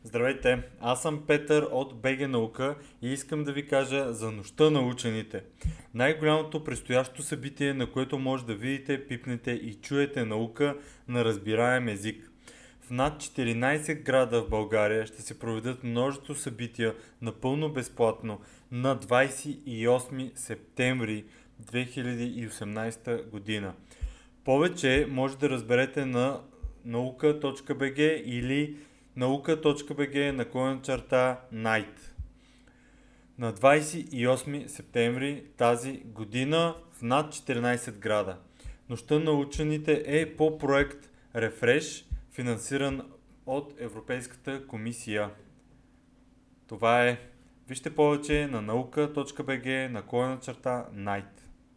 Здравейте, аз съм Петър от БГ Наука и искам да ви кажа за Нощта на учените. Най-голямото предстоящо събитие, на което може да видите, пипнете и чуете наука на разбираем език. В над 14 града в България ще се проведат множество събития напълно безплатно на 28 септември 2018 година. Повече може да разберете на nauka.bg или nauka.bg/night на 28 септември тази година в над 14 града. Нощта на учените е по проект Refresh, финансиран от Европейската комисия. Това е. Вижте повече на nauka.bg/night.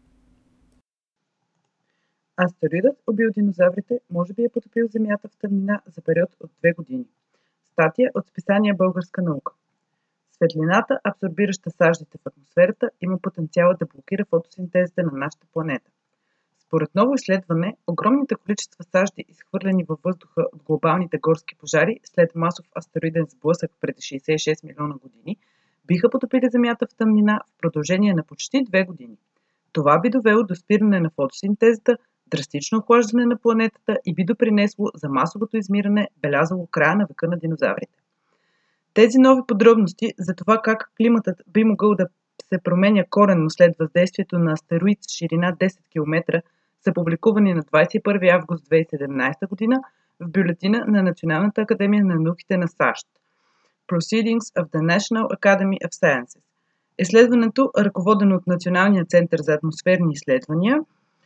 Астероидът, убил динозаврите, може би е потопил Земята в тъмнина за период от 2 години. Статия от списание Българска наука. Светлината, абсорбираща саждите в атмосферата, има потенциала да блокира фотосинтезата на нашата планета. Според ново изследване, огромните количества сажди, изхвърлени във въздуха от глобалните горски пожари след масов астероиден сблъсък преди 66 милиона години, биха потопили Земята в тъмнина в продължение на почти 2 години. Това би довело до спиране на фотосинтезата, драстично охлаждане на планетата и би допринесло за масовото измиране, белязало края на века на динозаврите. Тези нови подробности за това как климатът би могъл да се променя коренно след въздействието на астероид с ширина 10 км са публикувани на 21 август 2017 година в бюлетина на Националната академия на науките на САЩ Proceedings of the National Academy of Sciences. Изследването, ръководено от Националния център за атмосферни изследвания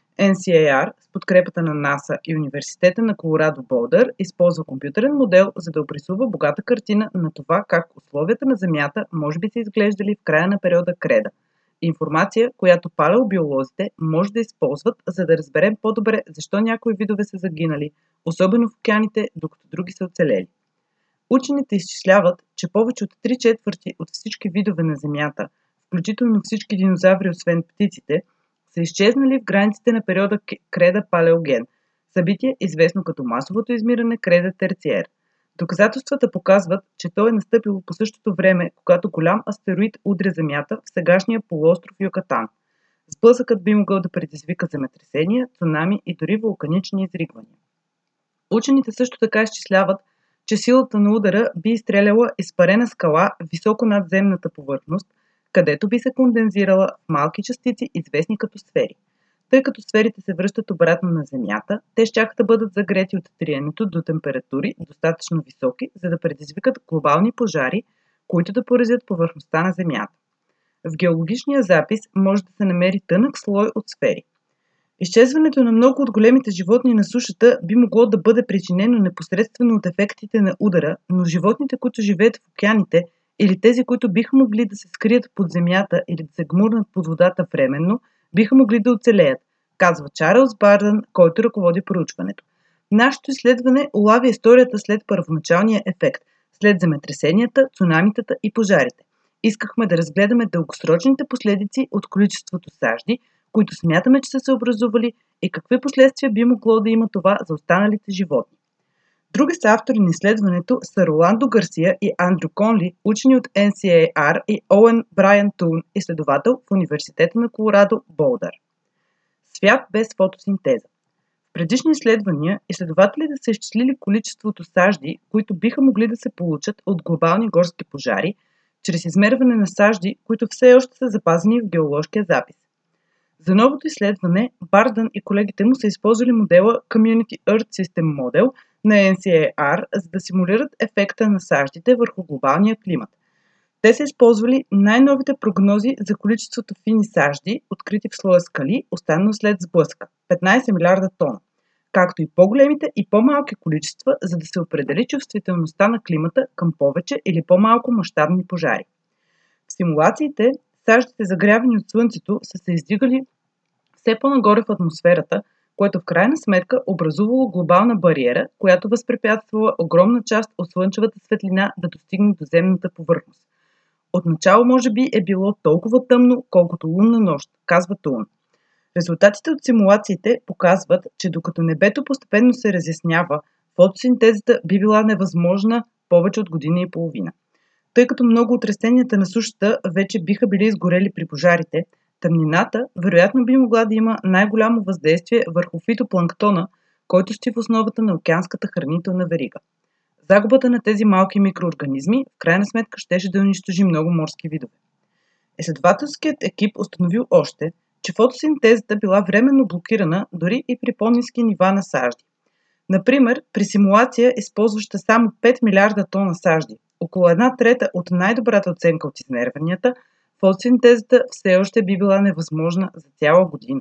NCAR с подкрепата на НАСА и Университета на Колорадо Болдър, използва компютърен модел, за да обрисува богата картина на това как условията на Земята може би са изглеждали в края на периода Креда. Информация, която палеобиолозите може да използват, за да разберем по-добре защо някои видове са загинали, особено в океаните, докато други са оцелели. Учените изчисляват, че повече от 3/4 от всички видове на Земята, включително всички динозаври освен птиците, са изчезнали в границите на периода Креда-Палеоген, събитие известно като масовото измиране Креда-Терциер. Доказателствата показват, че то е настъпило по същото време, когато голям астероид удря Земята в сегашния полуостров Юкатан. Сблъсъкът би могъл да предизвика земетресения, цунами и дори вулканични изригвания. Учените също така изчисляват, че силата на удара би изстреляла изпарена скала високо над земната повърхност, където би се кондензирала в малки частици, известни като сфери. Тъй като сферите се връщат обратно на Земята, те щяха да бъдат загрети от триенето до температури достатъчно високи, за да предизвикат глобални пожари, които да поразят повърхността на Земята. В геологичния запис може да се намери тънък слой от сфери. Изчезването на много от големите животни на сушата би могло да бъде причинено непосредствено от ефектите на удара, но животните, които живеят в океаните, или тези, които биха могли да се скрият под земята или да се гмурнат под водата временно, биха могли да оцелеят, казва Чарлз Бардън, който ръководи проучването. Нашето изследване улавя историята след първоначалния ефект, след земетресенията, цунамитата и пожарите. Искахме да разгледаме дългосрочните последици от количеството сажди, които смятаме, че са се образували, и какви последствия би могло да има това за останалите животни. Други са автори на изследването са Роландо Гарсия и Андрю Конли, учени от NCAR, и Оуен Брайан Тун, изследовател в Университета на Колорадо Болдър. Свят без фотосинтеза. В предишни изследвания изследователите са изчислили количеството сажди, които биха могли да се получат от глобални горски пожари, чрез измерване на сажди, които все още са запазени в геоложкия запис. За новото изследване, Бардън и колегите му са използвали модела Community Earth System Model на NCAR, за да симулират ефекта на саждите върху глобалния климат. Те са използвали най-новите прогнози за количеството фини сажди, открити в слоя скали, останало след сблъска – 15 милиарда тона, както и по-големите и по-малки количества, за да се определи чувствителността на климата към повече или по-малко мащабни пожари. В симулациите саждите, загрявани от Слънцето, са се издигали все по-нагоре в атмосферата, което в крайна сметка образувало глобална бариера, която възпрепятствала огромна част от слънчевата светлина да достигне до земната повърхност. Отначало може би е било толкова тъмно, колкото лунна нощ, казва Тун. Резултатите от симулациите показват, че докато небето постепенно се разяснява, фотосинтезата би била невъзможна повече от година и половина. Тъй като много от растенията на сушата вече биха били изгорели при пожарите, тъмнината вероятно би могла да има най-голямо въздействие върху фитопланктона, който стои в основата на океанската хранителна верига. Загубата на тези малки микроорганизми в крайна сметка щеше да унищожи много морски видове. Изследователският екип установил още, че фотосинтезата била временно блокирана дори и при по-ниски нива на сажди. Например, при симулация, използваща само 5 милиарда тона сажди, около 1/3 от най-добрата оценка от измерванията, фотосинтезата все още би била невъзможна за цяла година.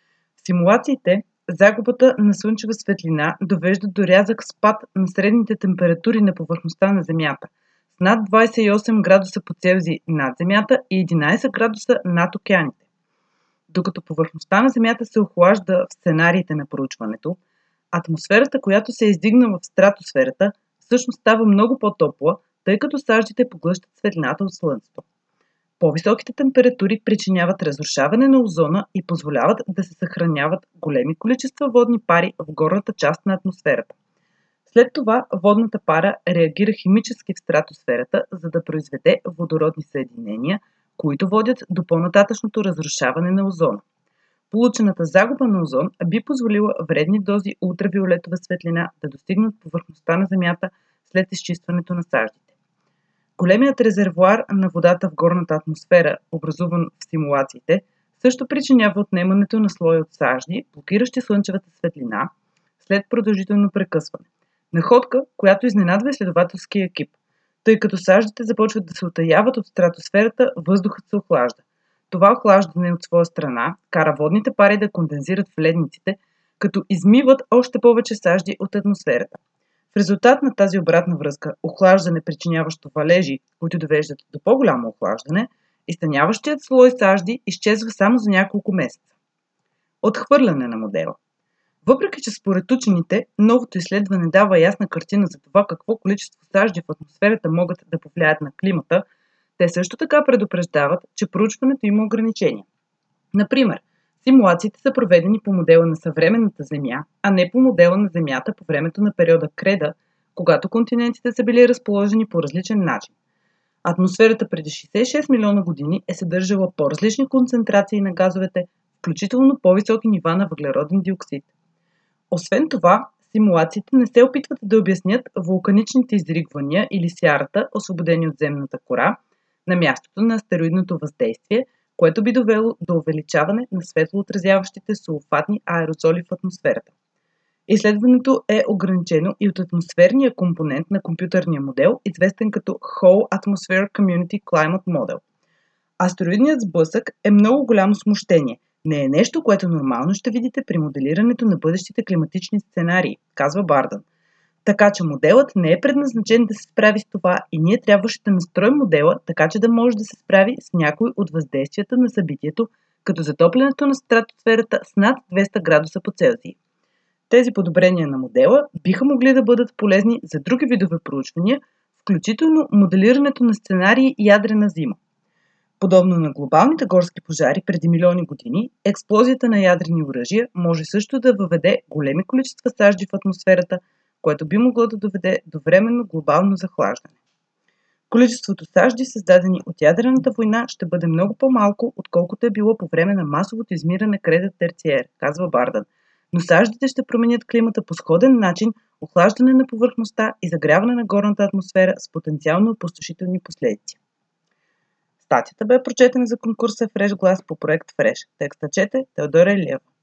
В симулациите загубата на слънчева светлина довежда до рязък спад на средните температури на повърхността на Земята с над 28 градуса по Целзий над Земята и 11 градуса над океаните. Докато повърхността на Земята се охлажда в сценариите на проучването, атмосферата, която се е издигнала в стратосферата, всъщност става много по-топла, тъй като саждите поглъщат светлината от Слънцето. По-високите температури причиняват разрушаване на озона и позволяват да се съхраняват големи количества водни пари в горната част на атмосферата. След това водната пара реагира химически в стратосферата, за да произведе водородни съединения, които водят до по-нататъчното разрушаване на озона. Получената загуба на озон би позволила вредни дози ултравиолетова светлина да достигнат повърхността на Земята след изчистването на саждите. Големият резервоар на водата в горната атмосфера, образуван в симулациите, също причинява отнемането на слой от сажди, блокиращи слънчевата светлина, след продължително прекъсване. Находка, която изненадва изследователския екип. Тъй като саждите започват да се утаяват от стратосферата, въздухът се охлажда. Това охлаждане от своя страна кара водните пари да кондензират в ледниците, като измиват още повече сажди от атмосферата. В резултат на тази обратна връзка, охлаждане причиняващо валежи, които довеждат до по-голямо охлаждане, изтъняващият слой сажди изчезва само за няколко месеца. Отхвърляне на модела. Въпреки че според учените, новото изследване дава ясна картина за това какво количество сажди в атмосферата могат да повлияят на климата, те също така предупреждават, че проучването има ограничения. Например, симулациите са проведени по модела на съвременната Земя, а не по модела на Земята по времето на периода Креда, когато континентите са били разположени по различен начин. Атмосферата преди 66 милиона години е съдържала по-различни концентрации на газовете, включително по-високи нива на въглероден диоксид. Освен това, симулациите не се опитват да обяснят вулканичните изригвания или сярата, освободени от земната кора, на мястото на астероидното въздействие, което би довело до увеличаване на светлоотразяващите сулфатни аерозоли в атмосферата. Изследването е ограничено и от атмосферния компонент на компютърния модел, известен като Whole Atmosphere Community Climate Model. Астероидният сблъсък е много голямо смущение. Не е нещо, което нормално ще видите при моделирането на бъдещите климатични сценарии, казва Бардън. Така че моделът не е предназначен да се справи с това и ние трябваше да настроим модела, така че да може да се справи с някой от въздействията на събитието, като затоплянето на стратосферата с над 200 градуса по Целзий. Тези подобрения на модела биха могли да бъдат полезни за други видове проучвания, включително моделирането на сценарии ядрена зима. Подобно на глобалните горски пожари преди милиони години, експлозията на ядрени оръжия може също да въведе големи количества сажди в атмосферата, което би могло да доведе до временно глобално захлаждане. Количеството сажди, създадени от ядрената война, ще бъде много по-малко, отколкото е било по време на масовото измиране Креда Терциер, казва Бардън. Но саждите ще променят климата по сходен начин, охлаждане на повърхността и загряване на горната атмосфера с потенциално опустошителни последици. Статията бе прочетена за конкурса Fresh Glass по проект Fresh. Текста чете Теодора Илиева.